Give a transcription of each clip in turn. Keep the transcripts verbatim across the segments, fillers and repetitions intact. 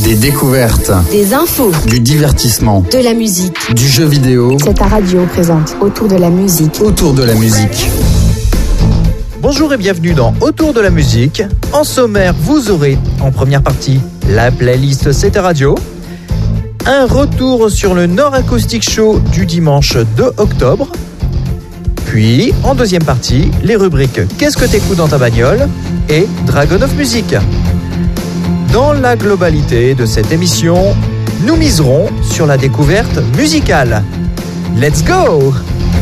Des découvertes, des infos, du divertissement, de la musique, du jeu vidéo. C'est ta radio présente Autour de la musique. Autour de la musique. Bonjour et bienvenue dans Autour de la musique. En sommaire, vous aurez en première partie la playlist C'est ta radio, un retour sur le Nord Acoustic Show du dimanche deux octobre, puis en deuxième partie, les rubriques Qu'est-ce que t'écoutes dans ta bagnole et Dragon of Music. Dans la globalité de cette émission, nous miserons sur la découverte musicale. Let's go!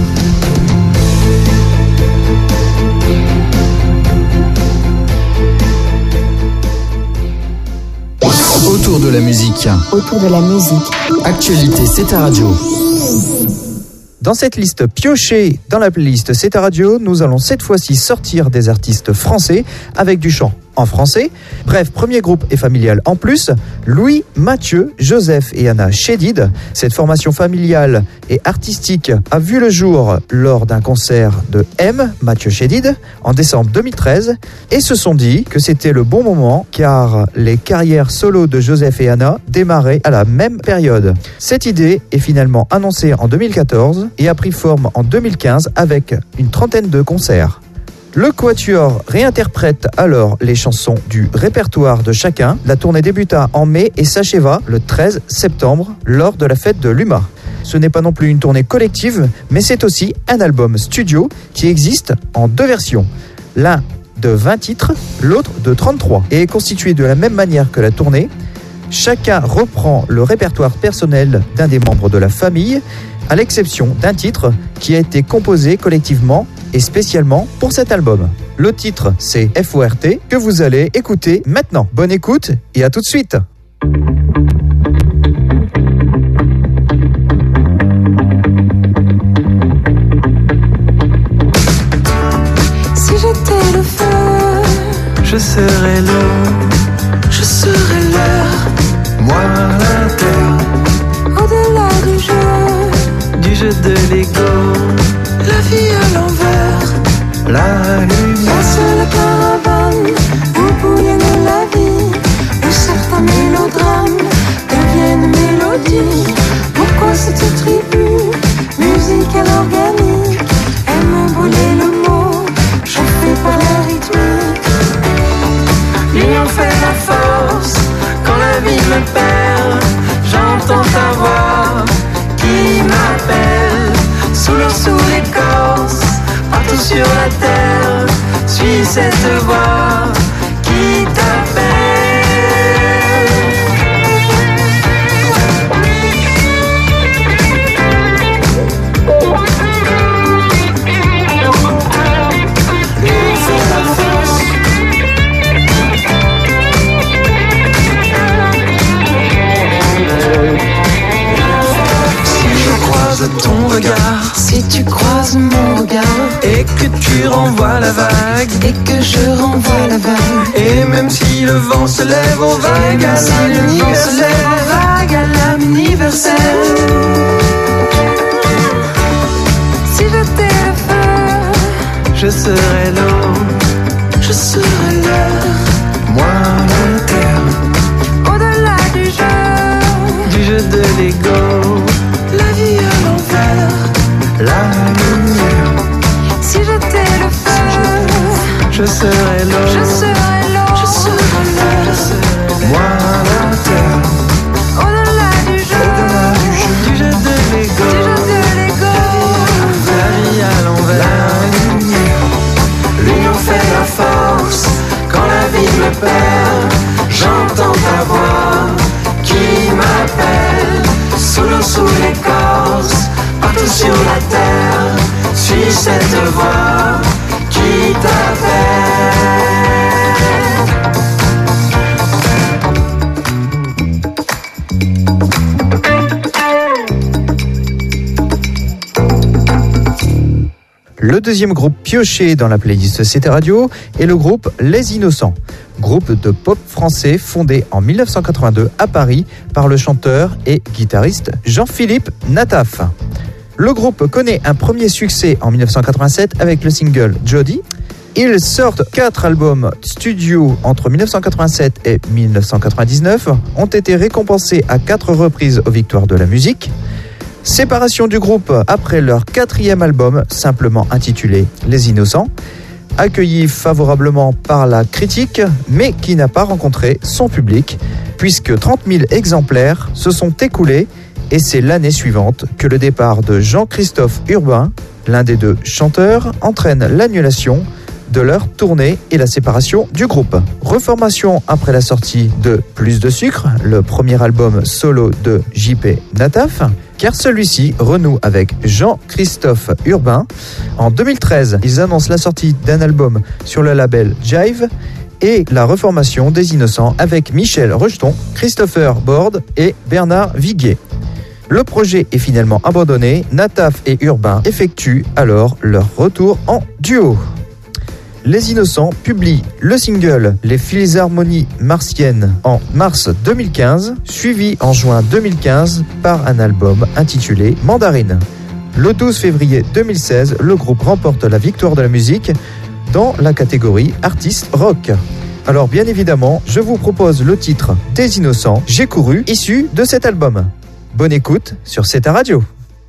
Autour de la musique. Autour de la musique. Actualité, c'est ta radio. Dans cette liste piochée dans la playlist C'est ta radio, nous allons cette fois-ci sortir des artistes français avec du chant en français. Bref, premier groupe et familial en plus, Louis, Mathieu, Joseph et Anna Chédid. Cette formation familiale et artistique a vu le jour lors d'un concert de M, Mathieu Chédid, en décembre deux mille treize, et se sont dit que c'était le bon moment car les carrières solo de Joseph et Anna démarraient à la même période. Cette idée est finalement annoncée en deux mille quatorze et a pris forme en deux mille quinze avec une trentaine de concerts. Le Quatuor réinterprète alors les chansons du répertoire de chacun. La tournée débuta en mai et s'acheva le treize septembre lors de la fête de l'U M A. Ce n'est pas non plus une tournée collective, mais c'est aussi un album studio qui existe en deux versions. L'un de vingt titres, l'autre de trente-trois, et est constitué de la même manière que la tournée. Chacun reprend le répertoire personnel d'un des membres de la famille, à l'exception d'un titre qui a été composé collectivement et spécialement pour cet album. Le titre, c'est F O R T, que vous allez écouter maintenant. Bonne écoute et à tout de suite. Si j'étais le feu, je serais l'eau, je serais l'air, moi la terre, au-delà du jeu, du jeu de l'ego, la vie à l'envers, la lumière. passe la caravane, vous bouillonnez la vie, où certains mélodrames deviennent mélodies. Pourquoi cette tribu, musique à l'organique, aime brûler le mot, chauffé par la rythmique. L'union fait la force, quand la vie me perd, j'entends ta voix qui m'appelle. Sous l'eau, sous l'écorce, partout sur la terre, suis cette voix qui t'appelle. L'union fait la force. Si je croise ton regard, Si tu croises mon regard, et que tu renvoies la vague, et que je renvoie la vague, et même si le vent se lève aux vagues, à si le vent se lève l'anniversaire, en vague à l'âme universelle. Si j'étais le feu, je serai l'eau, je serais l'air, moi la terre, au-delà du jeu, du jeu de l'ego, la vie à l'envers. la lumière. Si j'étais le feu, Je serai l'eau, je serais l'eau, je serais l'air, moi la terre, au-delà du jeu, au-delà du jeu, du jeu de du l'ego, jeu de l'ego. la vie à l'envers, la lumière. L'union fait la force, quand la vie me perd, j'entends ta voix qui m'appelle. Sous l'eau, sous l'écorce, partout sur la terre, suis cette voix qui t'appelle. Le deuxième groupe pioché dans la playlist C'est ta radio est le groupe Les Innocents, groupe de pop français fondé en mille neuf cent quatre-vingt-deux à Paris par le chanteur et guitariste Jean-Philippe Nataf. Le groupe connaît un premier succès en mille neuf cent quatre-vingt-sept avec le single Jody Ils sortent quatre albums studio entre dix-neuf cent quatre-vingt-sept et dix-neuf cent quatre-vingt-dix-neuf, ont été récompensés à quatre reprises aux Victoires de la musique. Séparation du groupe après leur quatrième album, simplement intitulé Les Innocents, accueilli favorablement par la critique, mais qui n'a pas rencontré son public, puisque trente mille exemplaires se sont écoulés, et c'est l'année suivante que le départ de Jean-Christophe Urbain, l'un des deux chanteurs, entraîne l'annulation de leur tournée et la séparation du groupe. Reformation après la sortie de Plus de sucre, le premier album solo de J P Nataf, car celui-ci renoue avec Jean-Christophe Urbain. En deux mille treize, ils annoncent la sortie d'un album sur le label Jive et la reformation des Innocents avec Michel Rejeton, Christopher Borde et Bernard Viguier. Le projet est finalement abandonné. Nataf et Urbain effectuent alors leur retour en duo. Les Innocents publient le single Les Philharmonies Martiennes en mars deux mille quinze, suivi en juin deux mille quinze par un album intitulé Mandarine. Le douze février deux mille seize, le groupe remporte la victoire de la musique dans la catégorie artiste rock. Alors bien évidemment, je vous propose le titre des Innocents, J'ai couru, issu de cet album. Bonne écoute sur C T A Radio.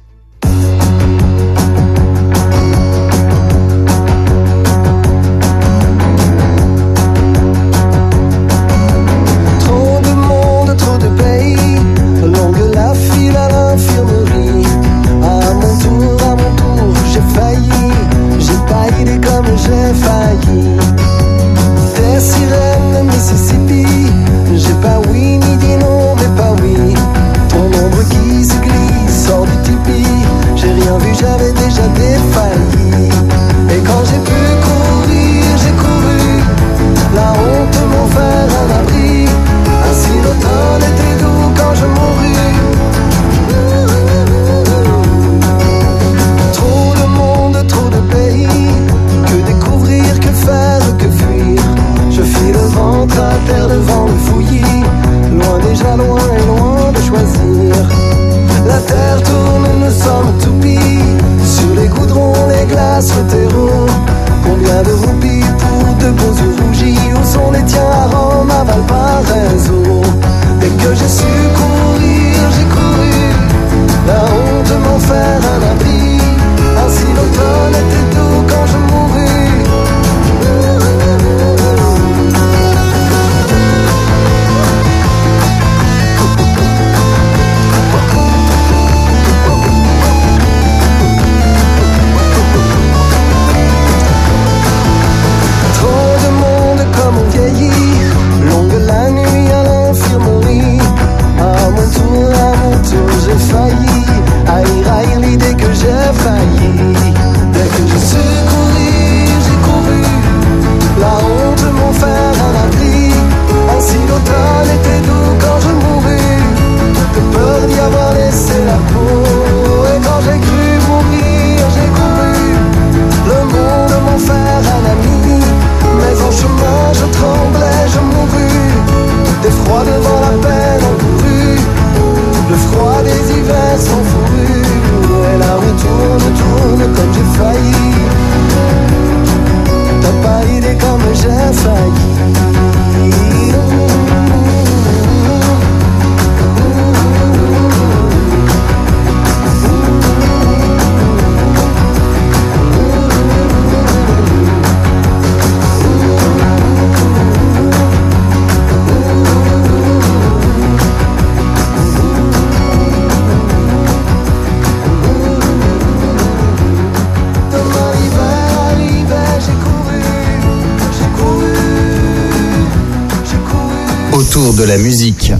Autour de la musique.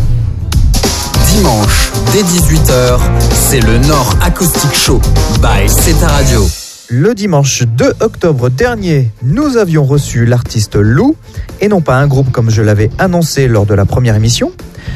Dimanche, dès dix-huit heures, c'est le Nord Acoustic Show by C T A Radio. Le dimanche deux octobre dernier, nous avions reçu l'artiste Lou, et non pas un groupe comme je l'avais annoncé lors de la première émission.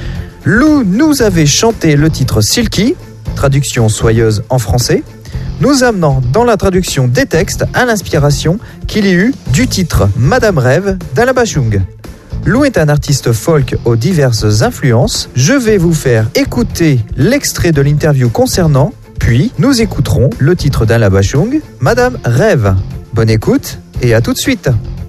Lou nous avait chanté le titre Silky, traduction soyeuse en français, nous amenant dans la traduction des textes à l'inspiration qu'il y eut du titre Madame Rêve d'Alain Bachung. Lou est un artiste folk aux diverses influences. Je vais vous faire écouter l'extrait de l'interview concernant, puis nous écouterons le titre d'Alain Bachung, Madame Rêve. Bonne écoute et à tout de suite.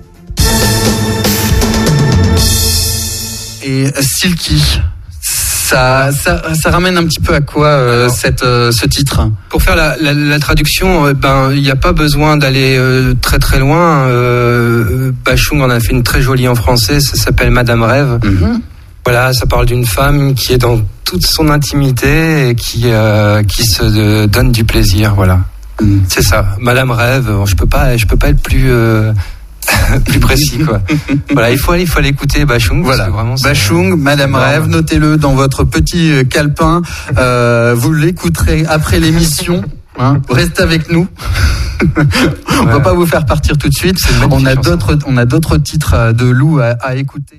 Et Silky, ça, ça, ça ramène un petit peu à quoi euh, cette, euh, ce titre ? Pour faire la, la, la traduction, euh, ben il n'y a pas besoin d'aller euh, très très loin. Euh, Bachung en a fait une très jolie en français, ça s'appelle Madame Rêve. Mm-hmm. Voilà, ça parle d'une femme qui est dans toute son intimité et qui euh, qui se euh, donne du plaisir. Voilà, mm. c'est ça. Madame Rêve. Je peux pas, je peux pas être plus euh, plus précis, quoi. Voilà, il faut aller, il faut aller écouter Bachung. Voilà, vraiment, Bachung, Madame Rêve, notez-le dans votre petit calepin. Euh, vous l'écouterez après l'émission. Hein, restez avec nous. On ouais. va pas vous faire partir tout de suite. On a d'autres, on a d'autres titres de Lou à, à écouter.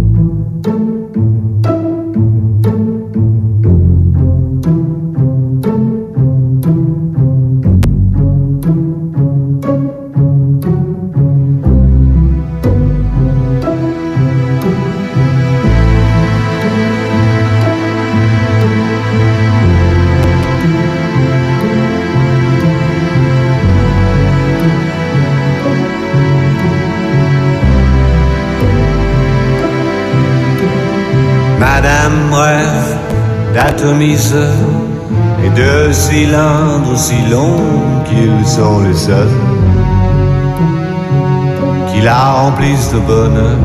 Madame rêve d'atomiseurs et de cylindres si longs qu'ils sont les seuls qui la remplissent de bonheur.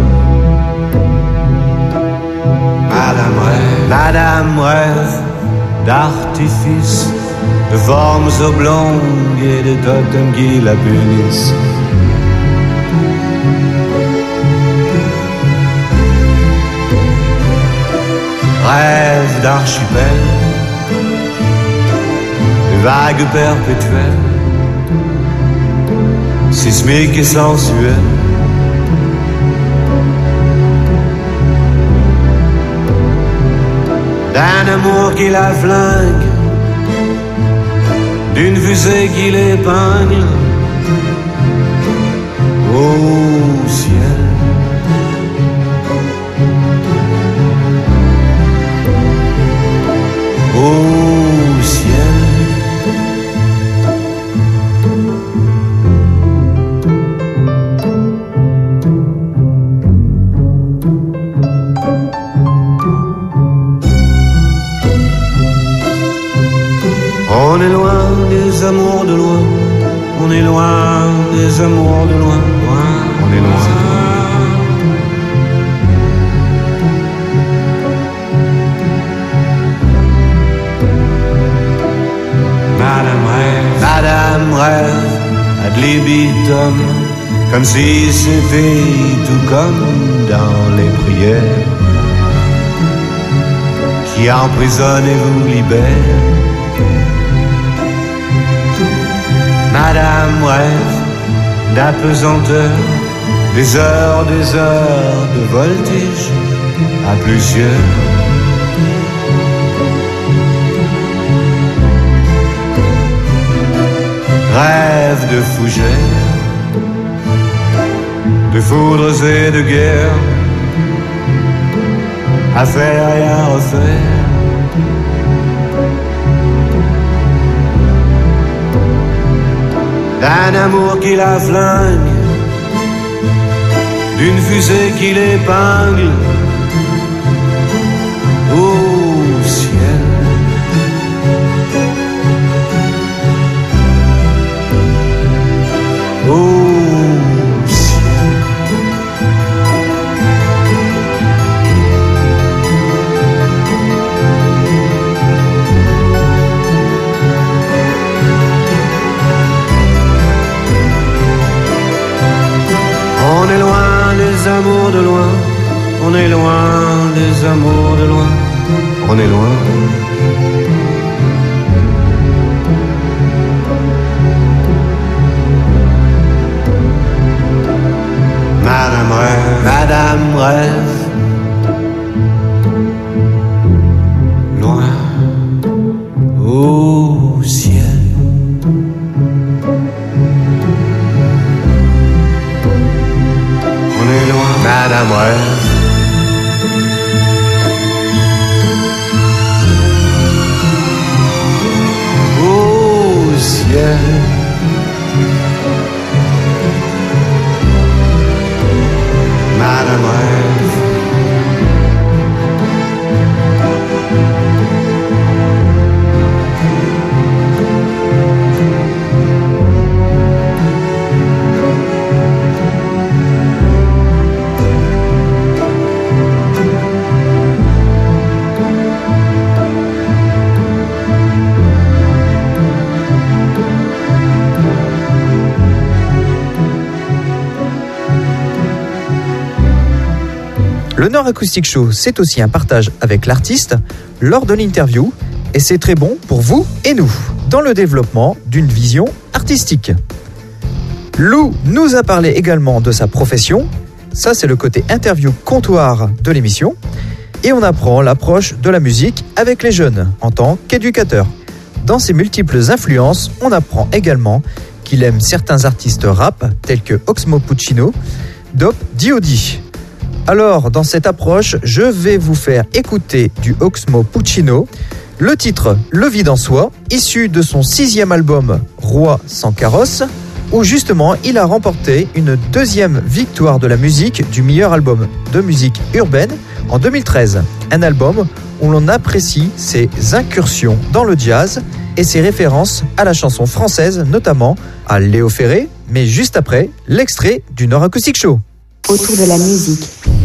Madame rêve, Madame rêve d'artifices, de formes oblongues et de totems qui la punissent. Rêve d'archipel, de vagues perpétuelles, sismiques et sensuelles. D'un amour qui la flingue, d'une fusée qui l'épingle au ciel. Au ciel. On est loin des amours de loin, on est loin des amours de loin, loin. On est loin. Madame rêve, Madame rêve, ad libitum, comme si c'était tout comme dans les prières qui emprisonnent et vous libèrent. Madame rêve d'apesanteur, des heures, des heures de voltige à plusieurs. Rêve de fougères, de foudres et de guerres, à faire et à refaire. D'un amour qui la flingue, d'une fusée qui l'épingle au ciel. Au ciel. On est loin des amours de loin, on est loin des amours de loin, on est loin. Madame rêve, Madame rêve, loin au ciel. On est loin, Madame rêve. Au ciel. Le Nord Acoustic Show, c'est aussi un partage avec l'artiste lors de l'interview, et c'est très bon pour vous et nous, dans le développement d'une vision artistique. Lou nous a parlé également de sa profession, ça c'est le côté interview comptoir de l'émission, et on apprend l'approche de la musique avec les jeunes en tant qu'éducateur. Dans ses multiples influences, on apprend également qu'il aime certains artistes rap tels que Oxmo Puccino, Dope D O D. Alors, dans cette approche, je vais vous faire écouter du Oxmo Puccino, le titre Le vide en soi, issu de son sixième album Roi sans carrosse, où justement il a remporté une deuxième victoire de la musique du meilleur album de musique urbaine en deux mille treize. Un album où l'on apprécie ses incursions dans le jazz et ses références à la chanson française, notamment à Léo Ferré, mais juste après, l'extrait du Nord Acoustic Show. Autour de la musique.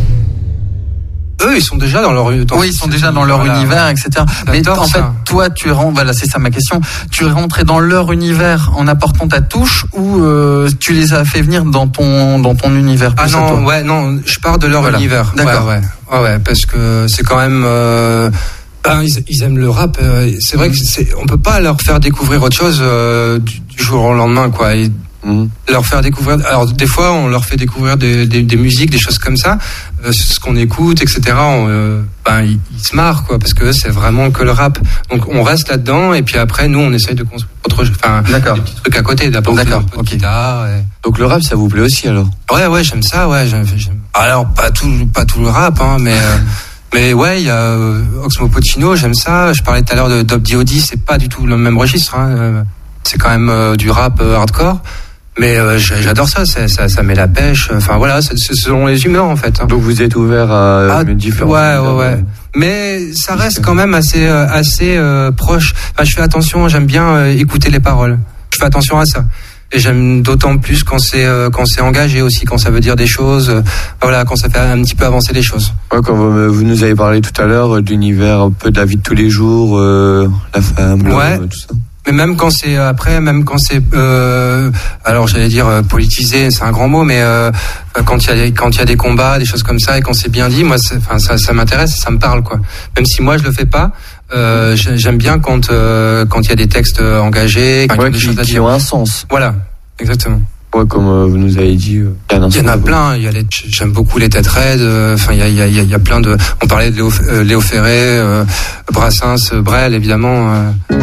Eux, ils sont déjà dans leur, dans oui, ils sont déjà dans leur voilà. univers, et cetera. Mais J'adore en fait, ça. toi, tu es rentré, voilà, c'est ça ma question. Tu es rentré dans leur univers en apportant ta touche, ou euh, tu les as fait venir dans ton dans ton univers plus Ah à toi non, ouais, non, je pars de leur Voilà. univers. D'accord. Ouais, ouais, ouais, ouais, parce que c'est quand même. Euh, ben, ils, ils aiment le rap. euh, C'est vrai que c'est, on peut pas leur faire découvrir autre chose euh, du, du jour au lendemain, quoi. Et, Mmh. leur faire découvrir. Alors des fois, on leur fait découvrir des, des, des musiques, des choses comme ça, euh, ce qu'on écoute, et cetera. On, euh, ben ils, ils se marrent, quoi, parce que c'est vraiment que le rap. Donc on reste là-dedans, et puis après, nous, on essaye de construire autre, enfin, D'accord. des petits trucs à côté, d'apporter D'accord, un peu de ok. guitare. Et... Donc le rap, ça vous plaît aussi alors? Ouais, ouais, j'aime ça, ouais. J'aime, j'aime... Alors pas tout, pas tout le rap, hein, mais. Euh, Mais ouais, il y a euh, Oxmo Puccino, j'aime ça. Je parlais tout à l'heure de Dope D O D, c'est pas du tout le même registre. Hein. Euh, C'est quand même euh, du rap euh, hardcore. Mais euh, j'adore ça, ça, ça, ça met la pêche. Enfin voilà, c'est, c'est selon les humeurs en fait. Hein. Donc vous êtes ouvert à Ah, différents. ouais, ouais, ouais. Mais ça reste quand même assez, euh, assez euh, proche. Enfin, je fais attention, j'aime bien euh, écouter les paroles. Je fais attention à ça. Et j'aime d'autant plus quand c'est euh, quand c'est engagé aussi, quand ça veut dire des choses. Euh, voilà, quand ça fait un petit peu avancer les choses. Ouais, quand vous, vous nous avez parlé tout à l'heure de l'univers un peu de la vie de tous les jours, euh, la femme, l'homme, Ouais. tout ça. Mais même quand c'est après, même quand c'est, euh, alors j'allais dire euh, politisé, c'est un grand mot, mais euh, quand il y a des, quand il y a des combats, des choses comme ça, et quand c'est bien dit, moi, c'est, enfin ça, ça m'intéresse, ça me parle quoi. Même si moi je le fais pas, euh, j'aime bien quand euh, quand il y a des textes engagés, quand Ouais, il y a des qui, choses à qui dire. ont un sens. Voilà, exactement. Ouais, comme euh, vous nous avez dit. Euh, il y a, un Il y en a sens. plein. Il y a les, j'aime beaucoup les têtes raides. Enfin, il y a, il y a, il y a plein de. On parlait de Léo, euh, Léo Ferré, euh, Brassens, Brel, évidemment. Euh.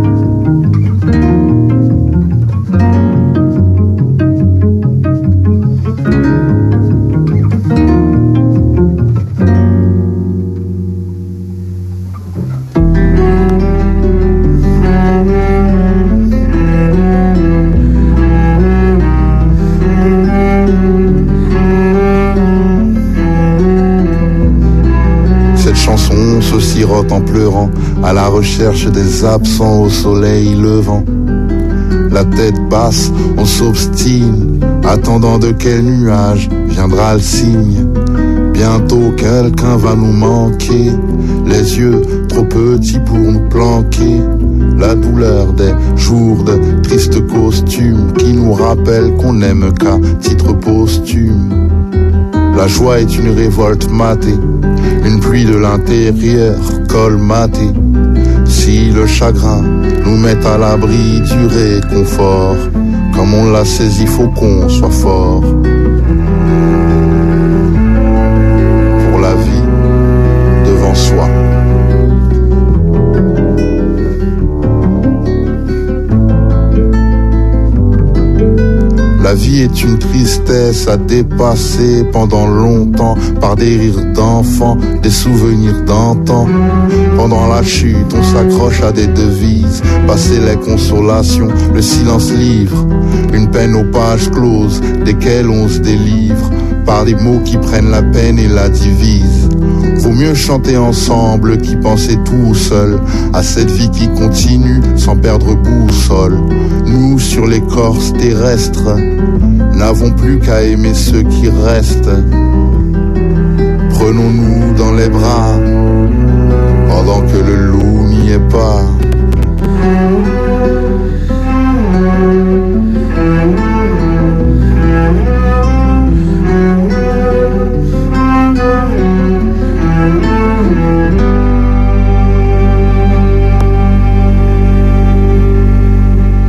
Cette chanson se sirote en pleurant, à la recherche des absents au soleil levant. La tête basse, on s'obstine, attendant de quel nuage viendra le signe. Bientôt quelqu'un va nous manquer, les yeux trop petits pour nous planquer. La douleur des jours de tristes costumes qui nous rappellent qu'on n'aime qu'à titre posthume. La joie est une révolte matée, une pluie de l'intérieur colmatée. Si le chagrin nous met à l'abri du réconfort, comme on l'a saisi, faut qu'on soit fort. Pour la vie devant soi. La vie est une tristesse à dépasser pendant longtemps par des rires d'enfants, des souvenirs d'antan. Pendant la chute, on s'accroche à des devises, passer les consolations, le silence livre, une peine aux pages closes, desquelles on se délivre, par des mots qui prennent la peine et la divisent. Vaut mieux chanter ensemble qu'y penser tout seul, à cette vie qui continue sans perdre boussole. Nous, sur l'écorce terrestre, n'avons plus qu'à aimer ceux qui restent. Prenons-nous dans les bras, pendant que le loup n'y est pas.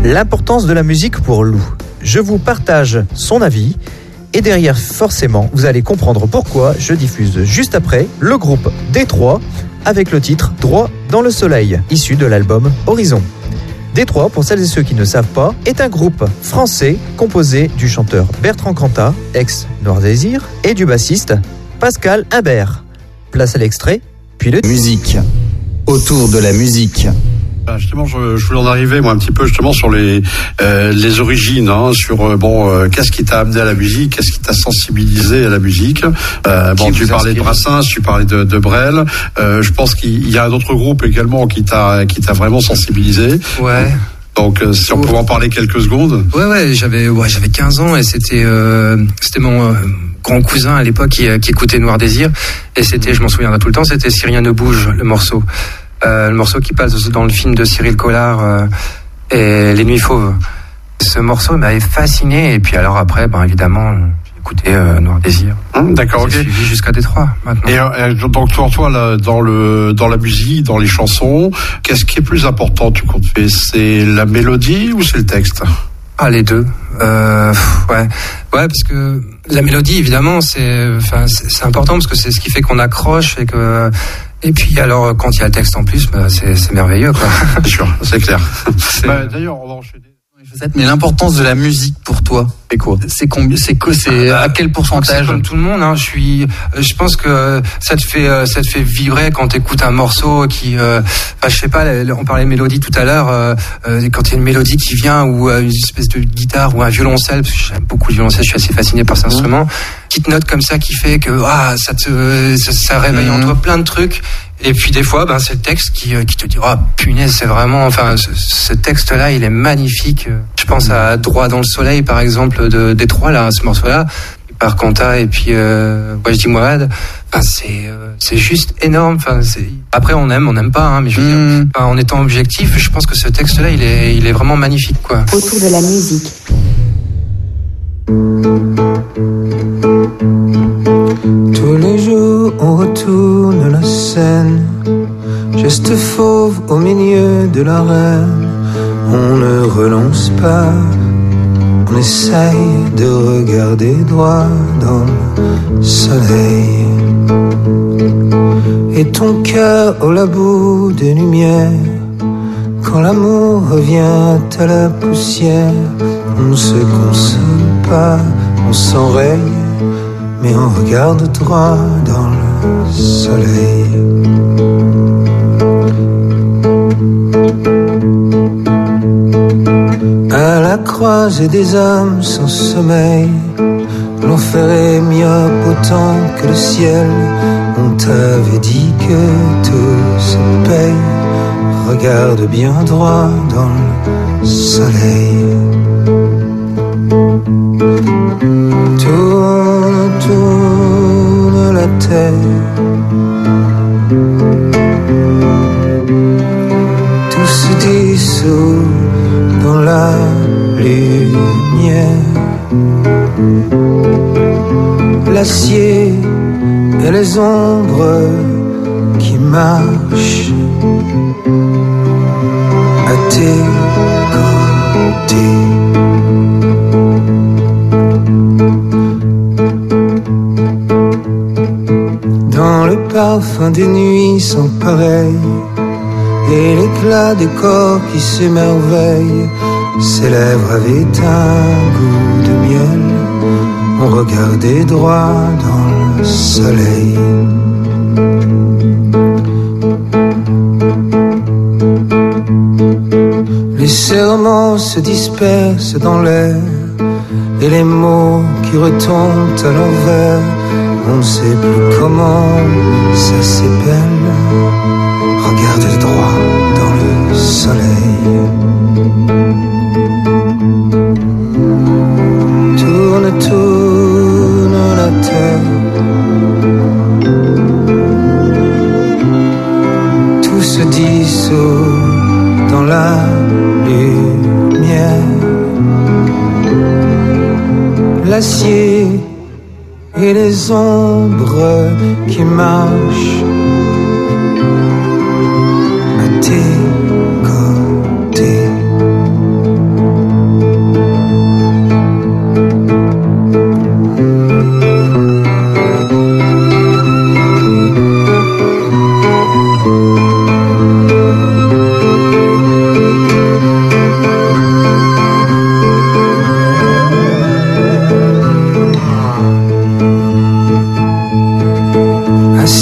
L'importance de la musique pour Lou. Je vous partage son avis et derrière, forcément, vous allez comprendre pourquoi je diffuse juste après le groupe Détroit avec le titre Droit dans le soleil, issu de l'album Horizon. Détroit, pour celles et ceux qui ne savent pas, est un groupe français composé du chanteur Bertrand Cantat, ex-Noir Désir, et du bassiste Pascal Imbert. Place à l'extrait, puis le... Musique. Autour de la musique. Justement, je, je voulais en arriver moi un petit peu justement sur les euh, les origines, hein, sur euh, bon euh, qu'est-ce qui t'a amené à la musique, qu'est-ce qui t'a sensibilisé à la musique. Euh, bon, tu parlais de Brassens, tu parlais de, de Brel. Euh, je pense qu'il y a un autre groupe également qui t'a qui t'a vraiment sensibilisé. Ouais. Donc, euh, si on pouvait en parler quelques secondes. Ouais, ouais, j'avais ouais, j'avais quinze ans et c'était euh, c'était mon euh, grand cousin à l'époque qui, qui écoutait Noir Désir et c'était, je m'en souviendrai tout le temps, c'était Si rien ne bouge, le morceau. Euh, le morceau qui passe dans le film de Cyril Collard euh, et Les Nuits Fauves. Ce morceau m'avait fasciné et puis alors après, ben évidemment, j'ai écouté euh, Noir Désir. Hum, d'accord, ok. J'ai suivi jusqu'à Détroit maintenant. Et euh, donc toi, toi là, dans le dans la musique, dans les chansons, qu'est-ce qui est plus important tu comptes faire? C'est la mélodie ou c'est le texte? Ah, les deux. Euh, ouais, ouais, parce que la mélodie, évidemment, c'est, enfin, c'est, c'est important parce que c'est ce qui fait qu'on accroche et que. Et puis alors quand il y a le texte en plus, bah, c'est, c'est merveilleux quoi. C'est sûr, c'est clair. C'est... Bah, d'ailleurs, on va enchaîner. Mais l'importance de la musique pour toi, c'est quoi? C'est combien? C'est quoi? C'est à quel pourcentage? C'est comme tout le monde. Hein. Je suis, je pense que ça te fait, ça te fait vibrer quand t'écoutes un morceau qui, euh, enfin, je sais pas. On parlait de mélodie tout à l'heure. Euh, quand il y a une mélodie qui vient ou une espèce de guitare ou un violoncelle, parce que j'aime beaucoup le violoncelle, je suis assez fasciné par cet mmh. instrument. Petite note comme ça qui fait que ah, ça te, ça, ça réveille mmh. en toi plein de trucs. Et puis des fois, ben c'est le texte qui qui te dit oh punaise, c'est vraiment, enfin ce, ce texte-là, il est magnifique. Je pense à Droit dans le soleil, par exemple, de Détroit, là, ce morceau-là, par Cantat et puis euh, Wajdi Mouawad. Enfin, c'est euh, c'est juste énorme. Enfin, c'est... Après, on aime, on n'aime pas, hein, mais je veux mmh. dire, enfin, en étant objectif, je pense que ce texte-là, il est il est vraiment magnifique, quoi. Autour de la musique. Tous les jours on retourne la scène, geste fauve au milieu de l'arène. On ne relance pas, on essaye de regarder droit dans le soleil. Et ton cœur au labo des lumières, quand l'amour revient à la poussière, on ne se console pas, on s'enraye, mais on regarde droit dans le soleil. À la croisée des hommes sans sommeil, l'enfer est myope autant que le ciel. On t'avait dit que tout se paye, regarde bien droit dans le soleil. Tourne, tourne la terre, tout se dissout dans la lumière. L'acier et les ombres qui marchent à tes côtés. Dans le parfum des nuits sans pareil et l'éclat des corps qui s'émerveillent, ses lèvres avaient un goût de miel. On regardait droit dans le soleil. Les serments se dispersent dans l'air et les mots qui retombent à l'envers. On ne sait plus comment ça s'épelle. Regarde droit dans le soleil. Tourne, tourne la terre, tout se dissout dans la lumière. L'acier et les ombres qui marchent à tes côtés.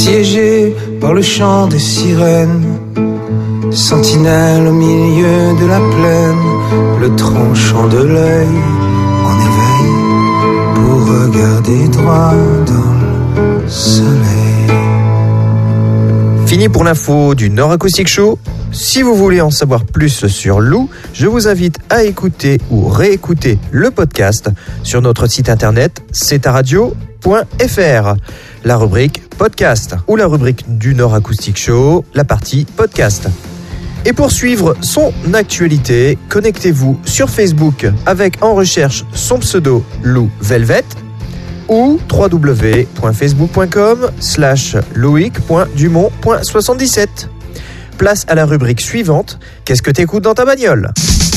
assiégé par le chant des sirènes, sentinelle au milieu de la plaine, le tranchant de l'œil en éveil pour regarder droit dans le soleil. Fini pour l'info du Nord Acoustic Show. Si vous voulez en savoir plus sur Lou, je vous invite à écouter ou réécouter le podcast sur notre site internet c'est ta radio point f r, la rubrique podcast ou la rubrique du Nord Acoustic Show, la partie podcast. Et pour suivre son actualité, connectez-vous sur Facebook avec en recherche son pseudo Lou Velvet ou w w w point facebook point com slash loic point dumont point soixante-dix-sept. Place à la rubrique suivante. Qu'est-ce que t'écoutes dans ta bagnole ?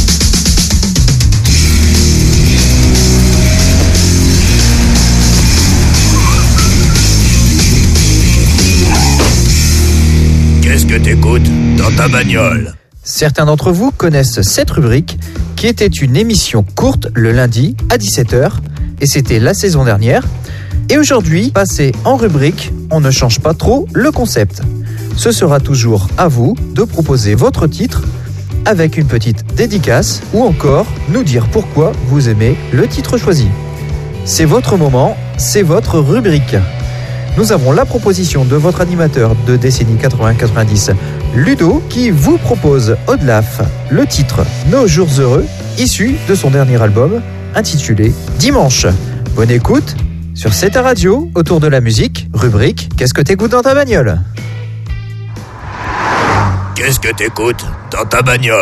Qu'est-ce que t'écoutes dans ta bagnole ? Certains d'entre vous connaissent cette rubrique qui était une émission courte le lundi à dix-sept heures et c'était la saison dernière. Et aujourd'hui, passé en rubrique, on ne change pas trop le concept. Ce sera toujours à vous de proposer votre titre avec une petite dédicace ou encore nous dire pourquoi vous aimez le titre choisi. C'est votre moment, c'est votre rubrique. Nous avons la proposition de votre animateur de décennie quatre-vingts quatre-vingt-dix, Ludo, qui vous propose Odlaf, le titre Nos jours heureux, issu de son dernier album intitulé Dimanche. Bonne écoute sur C'est ta radio, autour de la musique, rubrique Qu'est-ce que t'écoutes dans ta bagnole ? Qu'est-ce que t'écoutes dans ta bagnole ?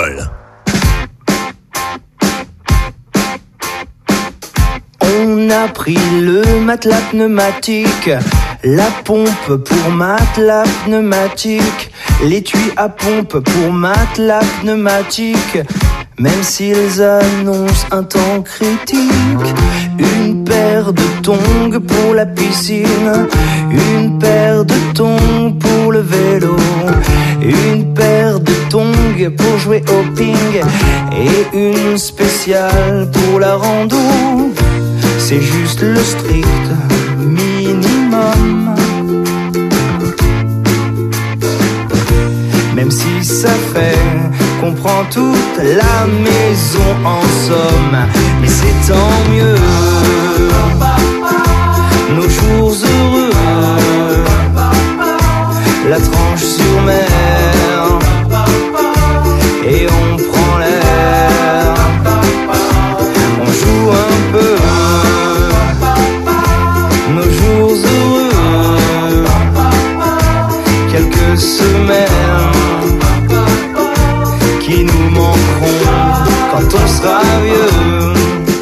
On a pris le matelas pneumatique, la pompe pour matelas pneumatique, l'étui à pompe pour matelas pneumatique. Même s'ils annoncent un temps critique, une paire de tongs pour la piscine, une paire de tongs pour le vélo, une paire de tongs pour jouer au ping et une spéciale pour la rando. C'est juste le strict minimum. Même si ça fait qu'on prend toute la maison en somme, mais c'est tant mieux. Nos jours heureux, la tranche sur mer, et on prend l'air, on joue un peu. Nos jours heureux, quelques semaines qui nous manqueront quand on sera vieux.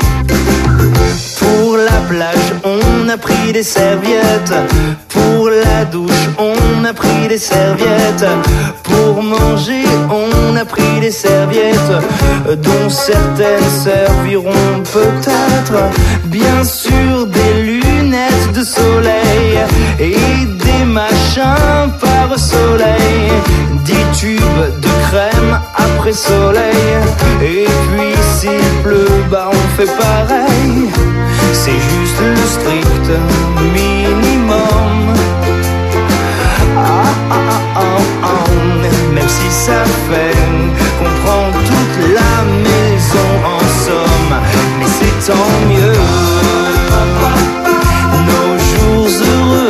Pour la plage, on a pris des serviettes. Pour la douche, on a pris des serviettes. Pour manger, on a pris des serviettes, dont certaines serviront peut-être. Bien sûr, des lunettes de soleil et des machins par soleil, dix tubes de crème après soleil. Et puis s'il pleut, bah on fait pareil. C'est juste le strict minimum. Ah, ah, ah, ah, ah. Même si ça fait qu'on prend toute la maison en somme, mais c'est tant mieux. Nos jours heureux,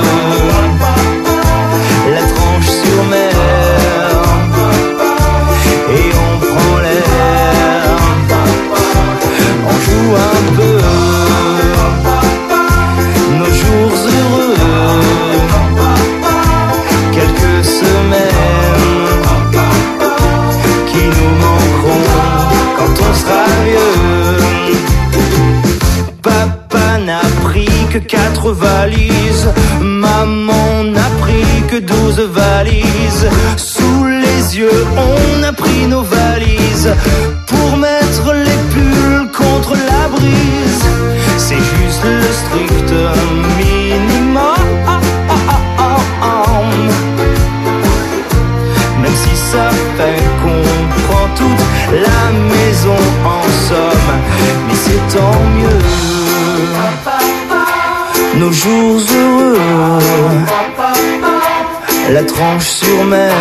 la tranche sur mer, et on prend l'air, on joue un peu. Nos jours heureux, quelques semaines qui nous manqueront quand on sera vieux. Papa n'a pris que quatre valises, maman n'a pris que douze valises. Sous les yeux, on a pris nos valises pour mettre les pulls contre la brise. C'est juste le strict minimum. Même si ça fait qu'on prend toute la maison en somme, mais c'est tant mieux. nos jours heureux, la tranche sur mer,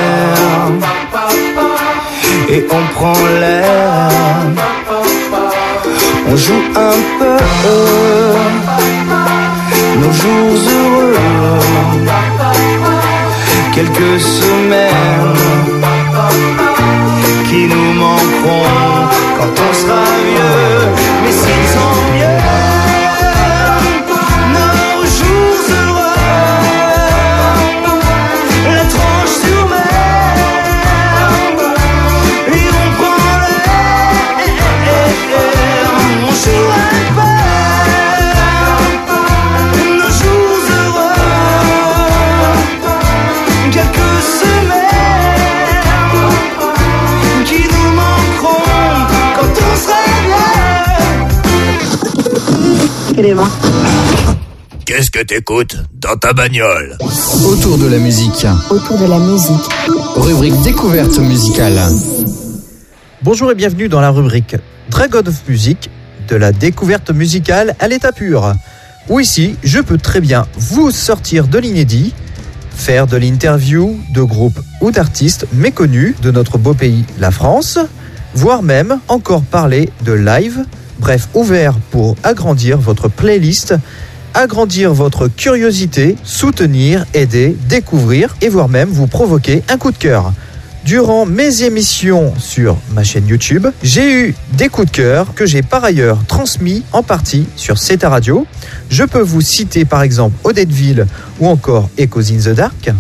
et on prend l'air, on joue un peu, nos jours heureux, quelques semaines qui nous manqueront quand on sera vieux, mais s'ils sont mieux. Qu'est-ce que t'écoutes dans ta bagnole? Autour de la musique. Autour de la musique. Rubrique découverte musicale. Bonjour et bienvenue dans la rubrique Dragon of Music, de la découverte musicale à l'état pur. Où ici, je peux très bien vous sortir de l'inédit, faire de l'interview de groupes ou d'artistes méconnus de notre beau pays, la France, voire même encore parler de live. Bref, ouvert pour agrandir votre playlist, agrandir votre curiosité, soutenir, aider, découvrir et voire même vous provoquer un coup de cœur. Durant mes émissions sur ma chaîne YouTube, j'ai eu des coups de cœur que j'ai par ailleurs transmis en partie sur C'est ta radio. Je peux vous citer par exemple Odetteville ou encore Echoes in the Dark.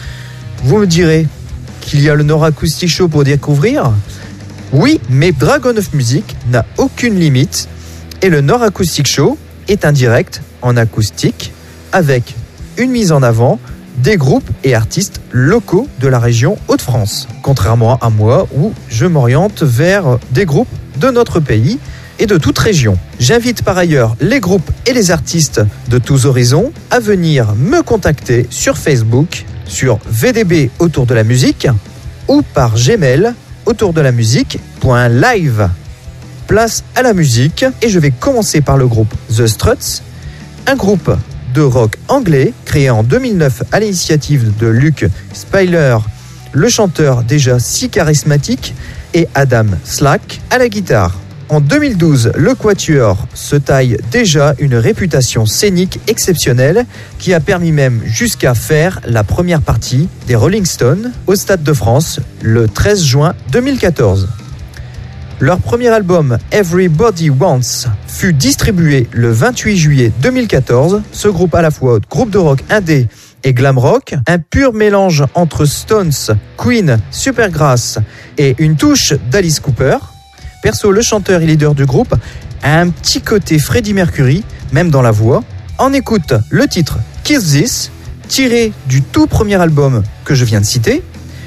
Vous me direz qu'il y a le Nord Acoustic Show pour découvrir. Oui, mais Dragon of Music n'a aucune limite et le Nord Acoustic Show est un direct en acoustique avec une mise en avant des groupes et artistes locaux de la région Hauts-de-France. Contrairement à moi où je m'oriente vers des groupes de notre pays et de toute région. J'invite par ailleurs les groupes et les artistes de tous horizons à venir me contacter sur Facebook, sur V D B autour de la musique ou par Gmail autour de la musique.live. Place à la musique et je vais commencer par le groupe The Struts, un groupe de rock anglais créé en deux mille neuf à l'initiative de Luke Spyler, le chanteur déjà si charismatique, et Adam Slack à la guitare. En deux mille douze, le Quatuor se taille déjà une réputation scénique exceptionnelle qui a permis même jusqu'à faire la première partie des Rolling Stones au Stade de France le treize juin deux mille quatorze. Leur premier album Everybody Wants fut distribué le vingt-huit juillet deux mille quatorze. Ce groupe à la fois groupe de rock indé et glam rock, un pur mélange entre Stones, Queen, Supergrass et une touche d'Alice Cooper. Perso, le chanteur et leader du groupe a un petit côté Freddie Mercury, même dans la voix. On écoute le titre Kiss This, tiré du tout premier album que je viens de citer.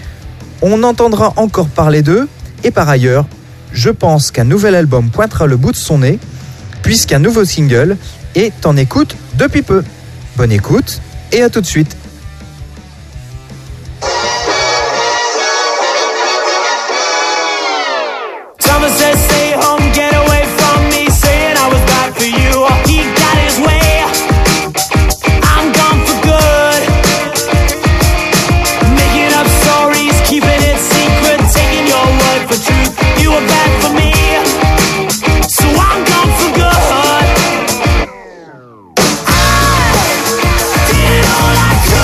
On entendra encore parler d'eux, et par ailleurs, je pense qu'un nouvel album pointera le bout de son nez, puisqu'un nouveau single est en écoute depuis peu. Bonne écoute, et à tout de suite. I did all I could.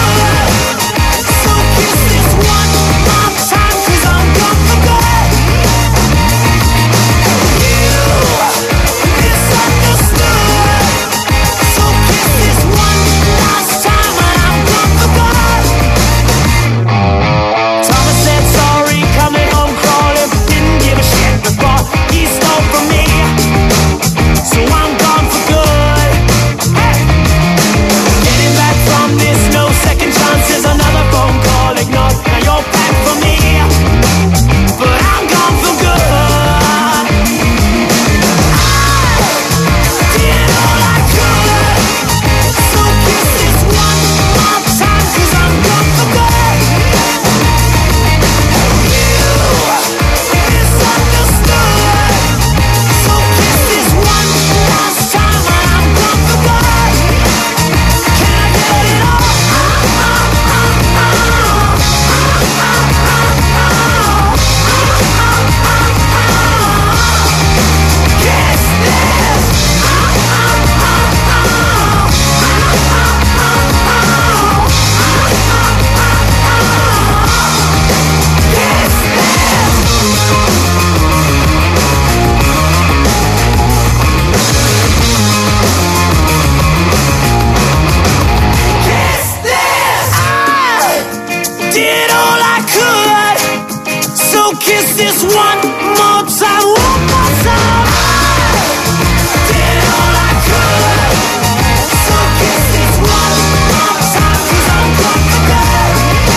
kiss this one more time, one more time. Did all I could. So kiss this one more time, 'cause I'm fucking dead.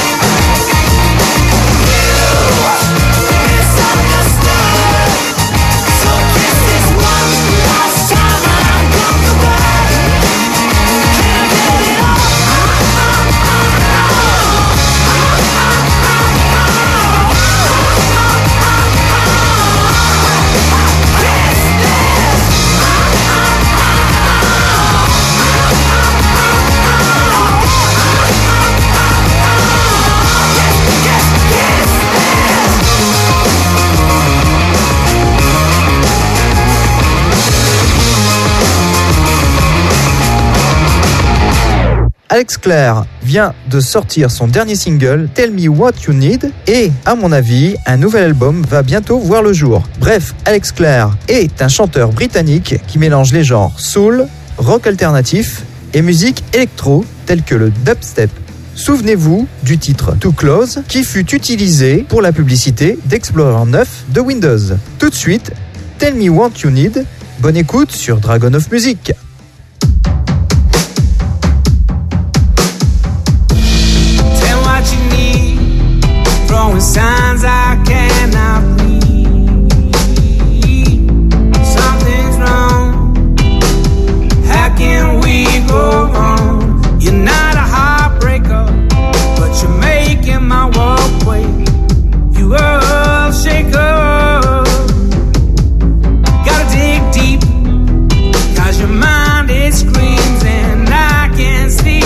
You misunderstood. So kiss this one last time, and I'm fucking dead. Can I get it up? Alex Clare vient de sortir son dernier single, Tell Me What You Need, et, à mon avis, un nouvel album va bientôt voir le jour. Bref, Alex Clare est un chanteur britannique qui mélange les genres soul, rock alternatif et musique électro, telle que le dubstep. Souvenez-vous du titre Too Close, qui fut utilisé pour la publicité d'Explorer neuf de Windows. Tout de suite, Tell Me What You Need, bonne écoute sur Dragon of Music. Throwing signs I cannot read. Something's wrong. How can we go wrong? You're not a heartbreaker, but you're making my walkway. You a shaker. Gotta dig deep, 'cause your mind it screams and I can't sleep.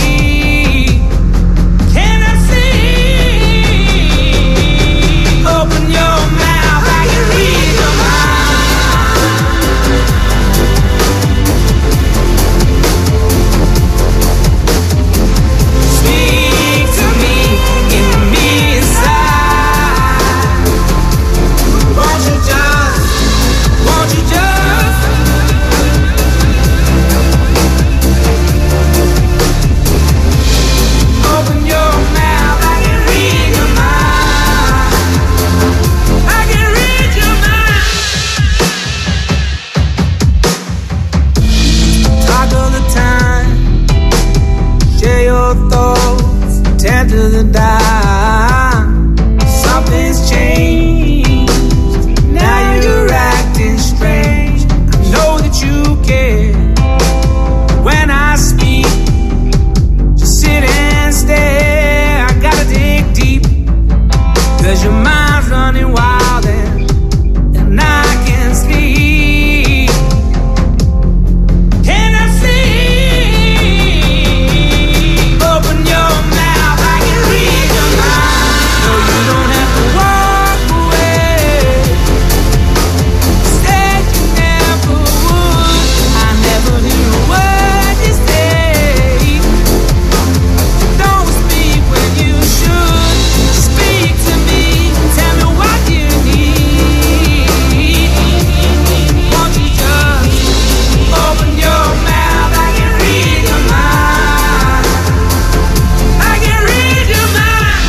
To the dime, something's changed. Now you're acting strange. I know that you care. When I speak, just sit and stare. I gotta dig deep, 'cause your mind's running wild and, and I can't sleep. Can I see? Open your mouth. No, you don't have to walk away. Said you never would. I never hear a word you say. Don't speak when you should. Speak to me. Tell me what you need. Won't you just open your mouth? I can read your mind. I can read your mind.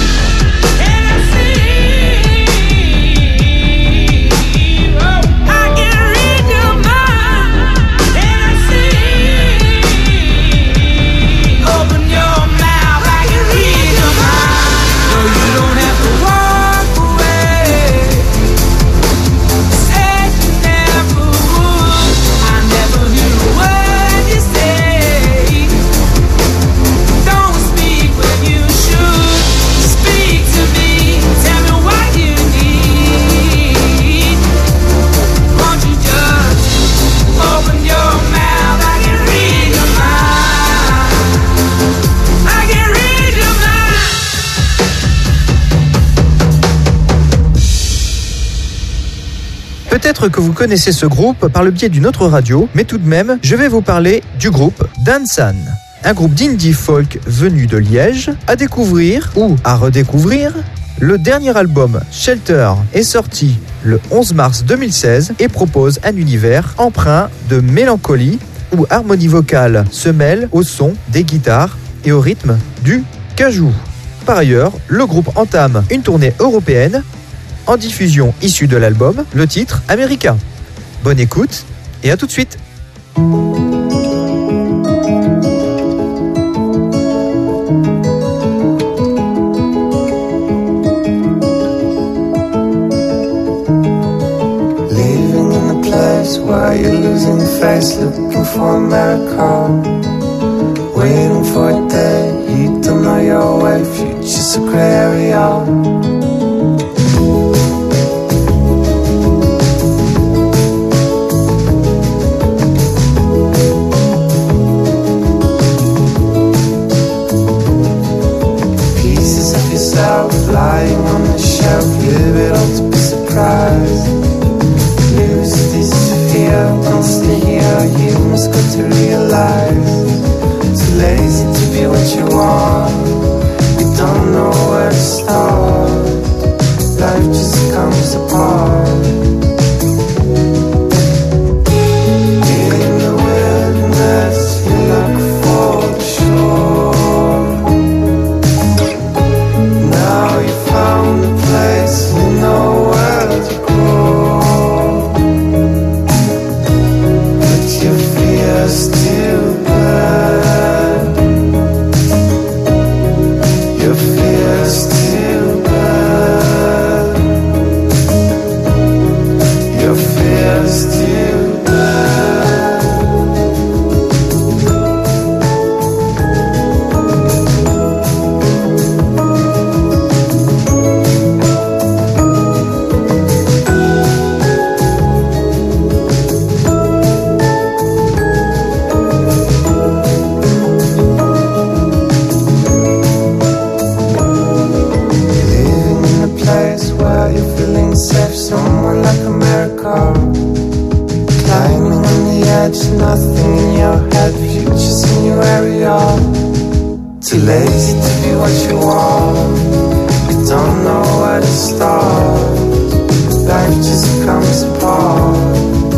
Peut-être que vous connaissez ce groupe par le biais d'une autre radio, mais tout de même, je vais vous parler du groupe Dansan. Un groupe d'indie folk venu de Liège, à découvrir ou à redécouvrir. Le dernier album, Shelter, est sorti le onze mars deux mille seize et propose un univers empreint de mélancolie où harmonie vocale se mêle au son des guitares et au rythme du cajou. Par ailleurs, le groupe entame une tournée européenne en diffusion issue de l'album, le titre America. Bonne écoute et à tout de suite. Why you're losing face, looking for America, waiting for a day you don't know your way, future's a grey area. Pieces of yourself lying on the shelf, leave it all to be surprised. Lose this fear, don't stay here, you must go to realize. Too lazy to be what you want, you don't know where to start. Life just comes apart. In the wilderness, you look for the shore. Now you found a place, you know where to go. Still burn. Your fears still burn. Your fears still nothing in your head, futures in your area. Too lazy to be what you want, you don't know where to start. Life just comes apart.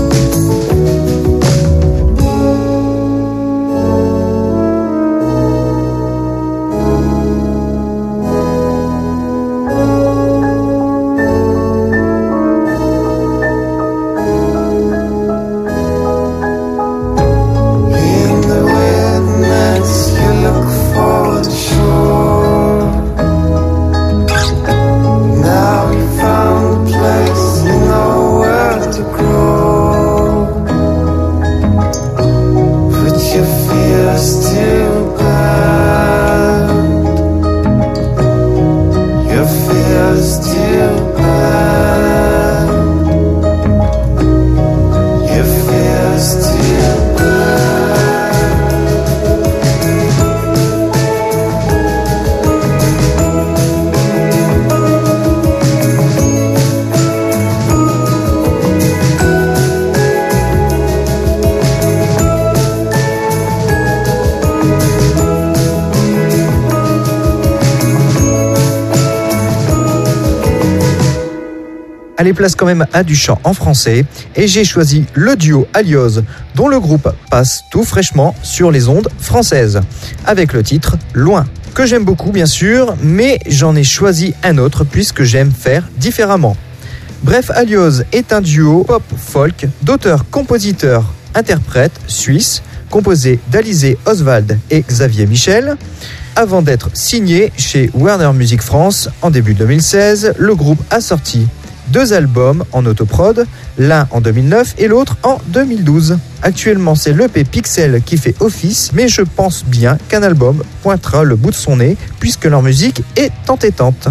Allez, place quand même à du chant en français et j'ai choisi le duo Alioz dont le groupe passe tout fraîchement sur les ondes françaises avec le titre Loin, que j'aime beaucoup bien sûr, mais j'en ai choisi un autre puisque j'aime faire différemment. Bref, Alioz est un duo pop-folk d'auteurs-compositeurs interprètes suisses composé d'Alizé Oswald et Xavier Michel. Avant d'être signé chez Warner Music France en début deux mille seize, le groupe a sorti deux albums en autoprod, l'un en deux mille neuf et l'autre en deux mille douze. Actuellement, c'est l'E P Pixel qui fait office, mais je pense bien qu'un album pointera le bout de son nez puisque leur musique est entêtante.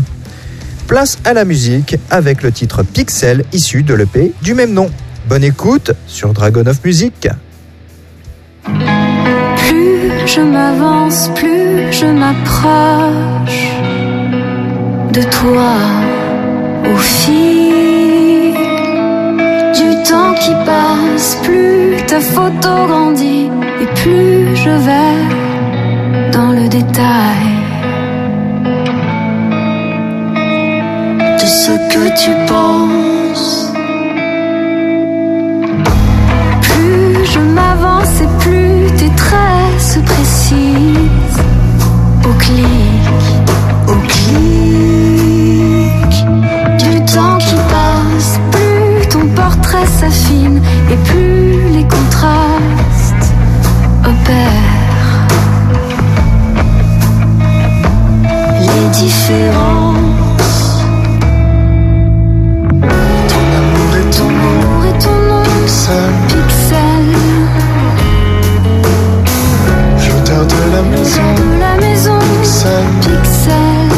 Place à la musique avec le titre Pixel issu de l'E P du même nom. Bonne écoute sur Dragon of Music. Plus je m'avance, plus je m'approche de toi au fil du temps qui passe, plus ta photo grandit et plus je vais dans le détail de ce que tu penses. Plus je m'avance et plus tes traits se précisent au clic, au clic du temps qui indifférence. Ton amour et ton nom, Et ton nom, pixel, pixel. l'odeur de la maison, De la maison, pixel, pixel.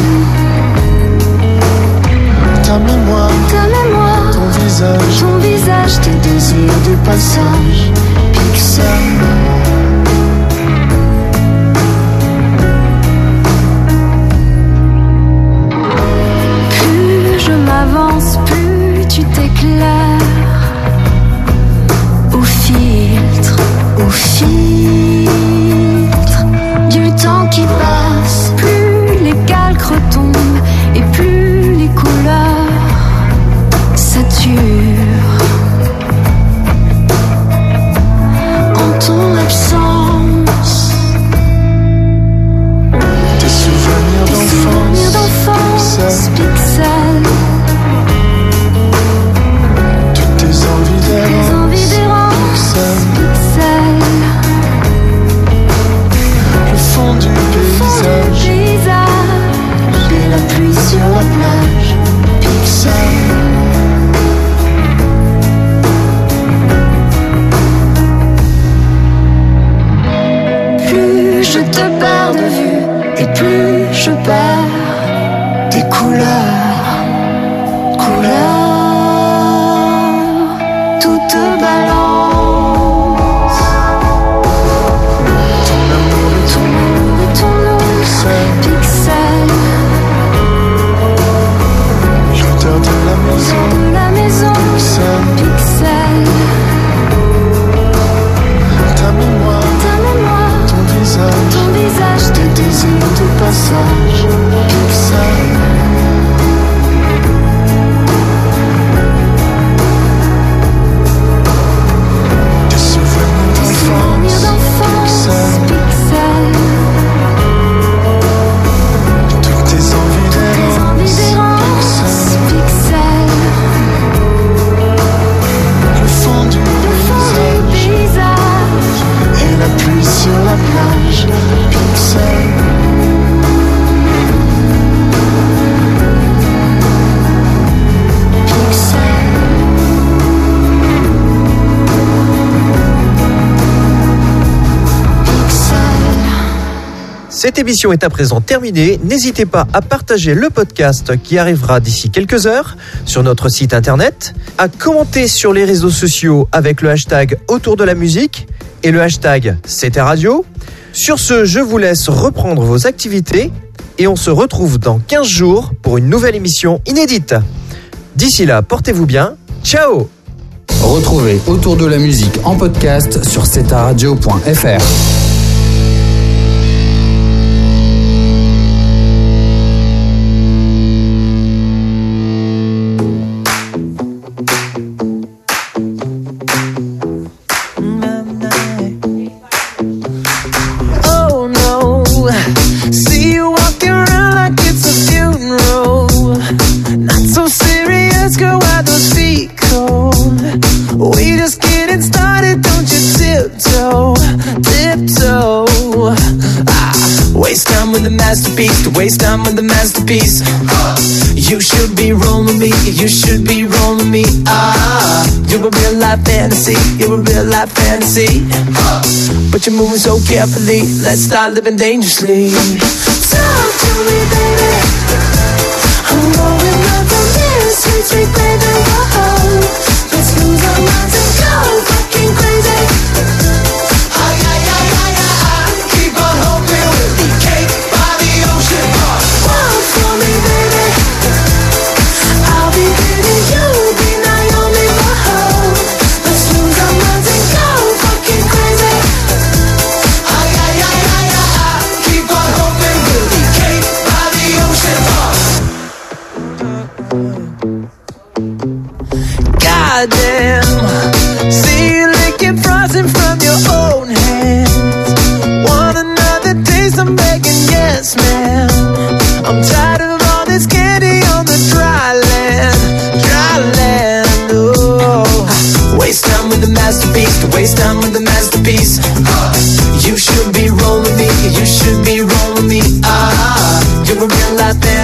ta mémoire, Ta mémoire, ton visage, ton visage, tes désirs du passage, pixel. Plus je m'avance, plus tu t'éclaires. Au filtre, au filtre du temps qui passe, plus les calques retombent et plus les couleurs saturent. En ton absence, tes souvenirs tes souvenirs d'enfance, d'enfance, pixel. toutes tes envies Tes d'errance, envies d'errance, pixel. le fond du paysage, Paysage et la pluie sur la plage, pixel. Plus je te perds de vue et plus je perds tes couleurs, couleurs, toute balance. Ton amour et ton nom, Et ton nom, pixel, l'odeur de la maison, de la maison, pixel, pixel. ta mémoire, Ta mémoire, ton visage, ton visage, tes désirs de passage, pixel. Tes souvenirs souvenirs d'enfance, d'enfance, pixel. toutes tes envies Tes envies d'errance, d'errance, pixel. le fond du Le fond du paysage, paysage, et la pluie sur la plage, pixel. Cette émission est à présent terminée. N'hésitez pas à partager le podcast qui arrivera d'ici quelques heures sur notre site internet, à commenter sur les réseaux sociaux avec le hashtag autour de la musique et le hashtag C'était Radio. Sur ce, je vous laisse reprendre vos activités et on se retrouve dans quinze jours pour une nouvelle émission inédite. D'ici là, portez-vous bien. Ciao! Retrouvez Autour de la musique en podcast sur ceta radio point f r. Oh no, see you walking around like it's a funeral. Not so serious, girl, why those feet cold? We just getting started, don't you tiptoe, tiptoe. Ah, waste time with the masterpiece, to waste time with the masterpiece. You should be rolling me, you should be rolling me. Ah, you're a real life fantasy, you're a real life fantasy. But you're moving so carefully, let's start living dangerously. Talk to me, baby. I'm going up from here, sweet, sweet baby. Whoa, let's lose our minds and go fucking crazy. Ay, ay, ay, ay, ay, ay. Keep on hoping we'll be cake by the ocean. Walk for me, baby. I'll be Diddy, you'll be Naomi. Whoa, let's lose our minds and go fucking crazy. Ay, ay, ay, ay, ay, ay. Keep on hoping we'll be cake by the ocean. Goddamn, see you licking frosting from your own hands. Want another taste? I'm begging, yes, ma'am. I'm tired of all this candy on the dry land, dry land. Oh, waste time with the masterpiece, to waste time with the masterpiece. You should be rolling me, you should be rolling me. Ah, you're a real life fan.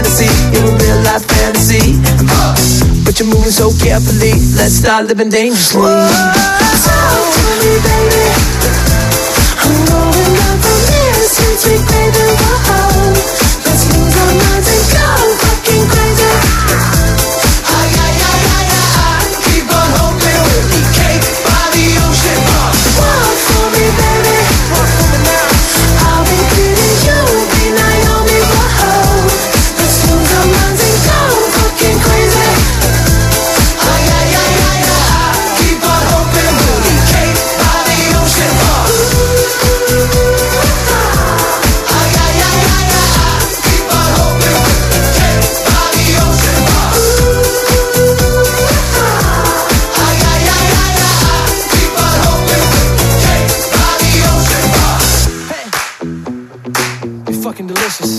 so carefully. Let's start living dangerously. Whoa, talk to me, baby. I'm going up from here, sweet, sweet baby. Whoa, let's lose our minds and go fucking crazy. Ay, ay, ay, ay, ay, keep on hoping we'll be cake by the ocean. Walk for me, baby. Walk for me now. I'll be pretty, you'll be Naomi. Whoa, let's lose our minds and go fucking crazy. Ay, ay, ay, ay, ay, keep on hoping we'll be cake by the ocean. Ay, ay, ay, ay, ay, keep on hoping we'll be cake by the ocean. Ay, ay, ay, ay, ay, keep on hoping we'll be cake by the ocean. Hey, you're fucking delicious.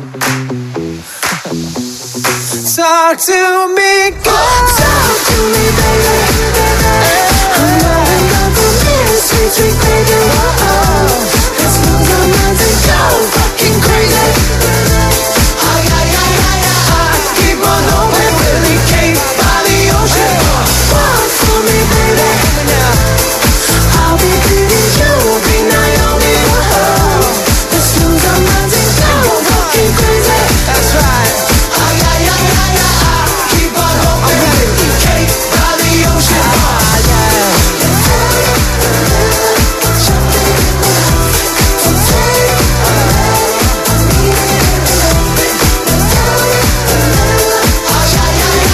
Talk to me, girl. Talk to me, baby. I'm going up from here, sweet, sweet baby. Whoa, let's lose our minds and go fucking crazy. Ay, ay, ay, ay, ay, keep on hoping we'll be cake by the ocean. Walk for me, baby. I'll be pretty, you'll be Naomi. Whoa, let's lose our minds and go fucking crazy. That's right. Ay, ay, ay, ay, ay, keep on hoping we'll be cake by the ocean. Ah, yeah.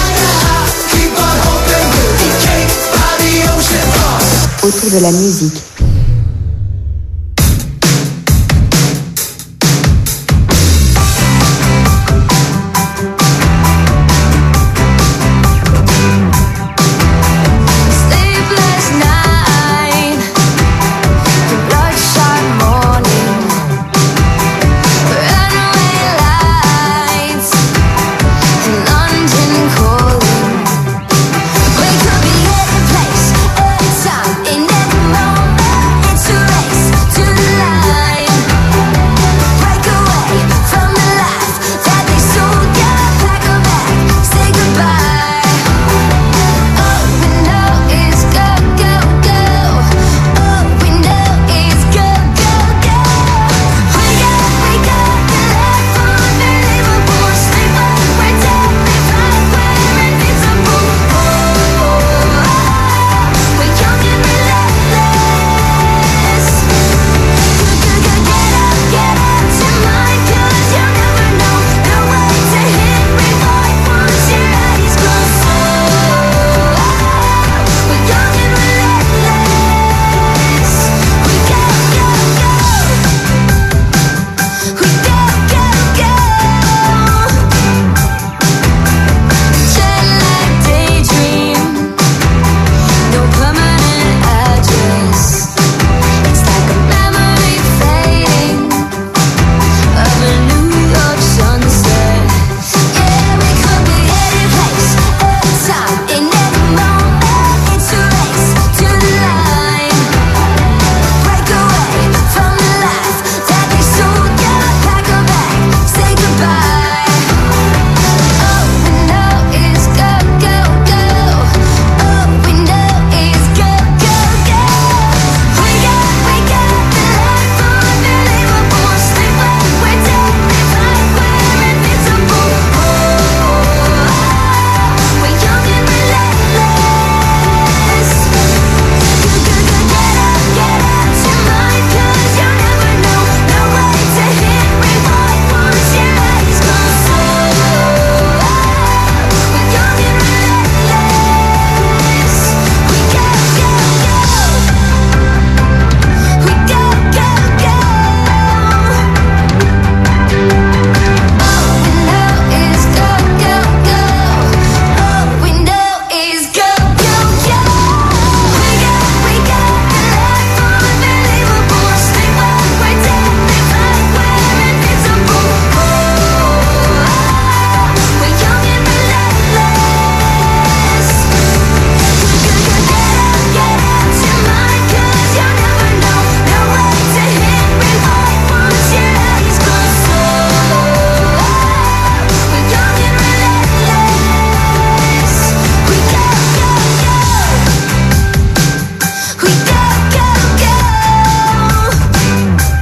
Autour de la musique.